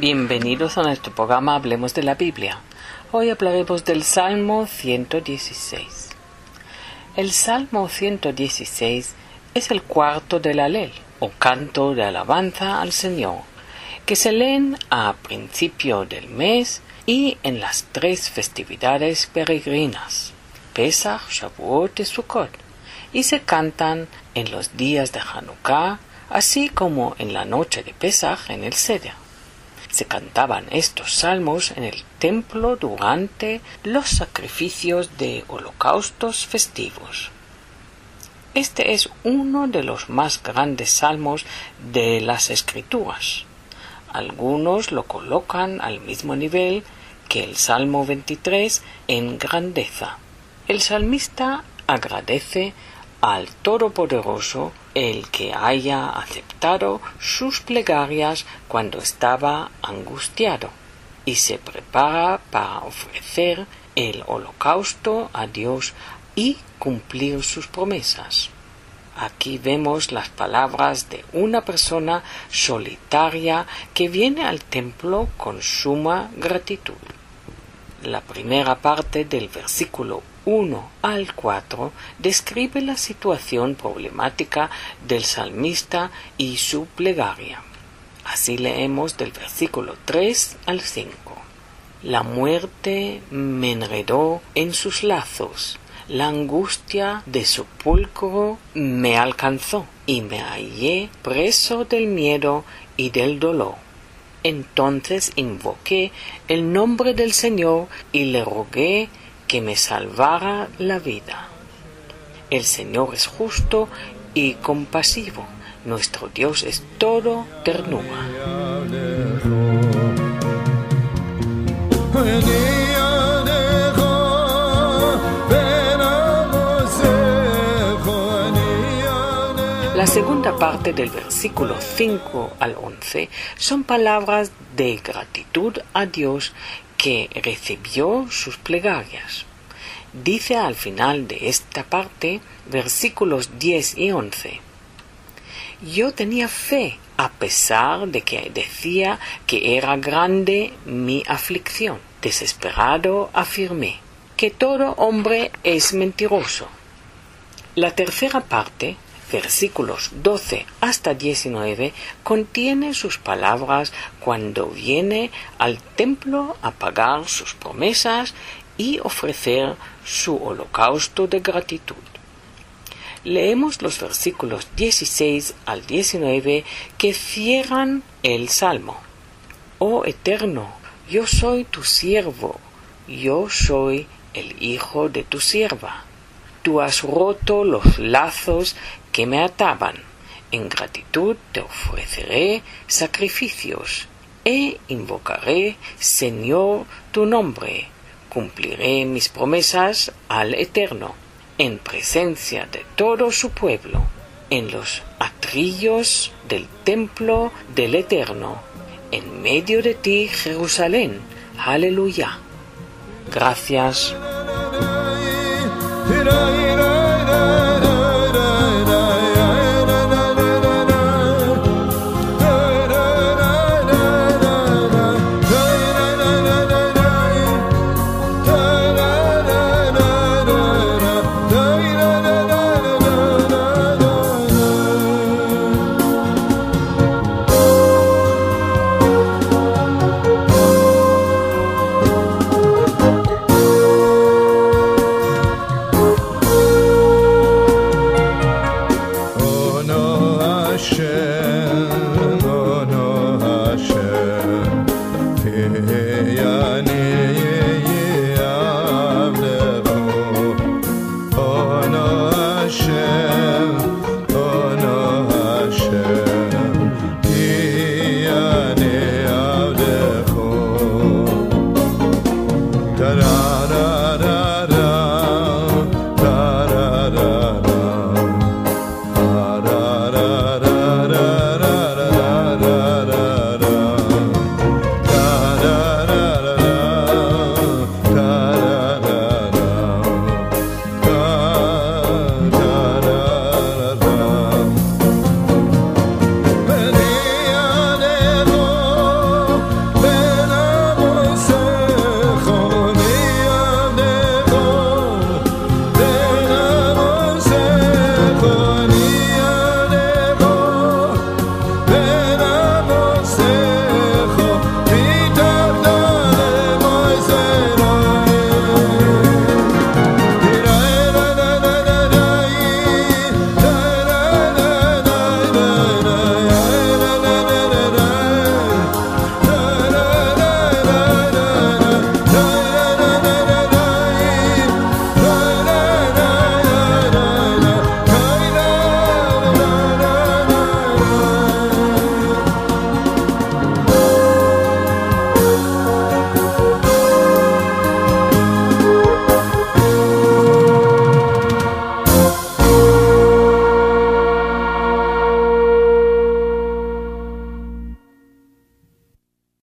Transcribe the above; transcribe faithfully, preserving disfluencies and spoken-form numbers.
Bienvenidos a nuestro programa Hablemos de la Biblia. Hoy hablaremos del Salmo ciento dieciséis. El Salmo ciento dieciséis es el cuarto del Alel, o canto de alabanza al Señor, que se leen a principio del mes y en las tres festividades peregrinas, Pesach, Shavuot y Sukkot, y se cantan en los días de Hanukkah, así como en la noche de Pesach en el Seder. Se cantaban estos salmos en el templo durante los sacrificios de holocaustos festivos. Este es uno de los más grandes salmos de las Escrituras. Algunos lo colocan al mismo nivel que el Salmo veintitrés en grandeza. El salmista agradece al Todopoderoso el que haya aceptado sus plegarias cuando estaba angustiado, y se prepara para ofrecer el holocausto a Dios y cumplir sus promesas. Aquí vemos las palabras de una persona solitaria que viene al templo con suma gratitud. La primera parte del versículo uno al cuatro describe la situación problemática del salmista y su plegaria. Así leemos del versículo tres al cinco. La muerte me enredó en sus lazos, la angustia de sepulcro me alcanzó, y me hallé preso del miedo y del dolor. Entonces invoqué el nombre del Señor y le rogué que me salvara la vida. El Señor es justo y compasivo. Nuestro Dios es todo ternura. La segunda parte del versículo cinco al once son palabras de gratitud a Dios que recibió sus plegarias. Dice al final de esta parte, versículos diez y once: Yo tenía fe a pesar de que decía que era grande mi aflicción. Desesperado afirmé que todo hombre es mentiroso. La tercera parte, versículos doce hasta diecinueve, contiene sus palabras cuando viene al templo a pagar sus promesas y ofrecer su holocausto de gratitud. Leemos los versículos dieciséis al diecinueve que cierran el Salmo. Oh Eterno, yo soy tu siervo, yo soy el hijo de tu sierva. Tú has roto los lazos que me ataban. En gratitud te ofreceré sacrificios e invocaré, Señor, tu nombre. Cumpliré mis promesas al Eterno, en presencia de todo su pueblo, en los atrillos del templo del Eterno, en medio de ti, Jerusalén. Aleluya. Gracias.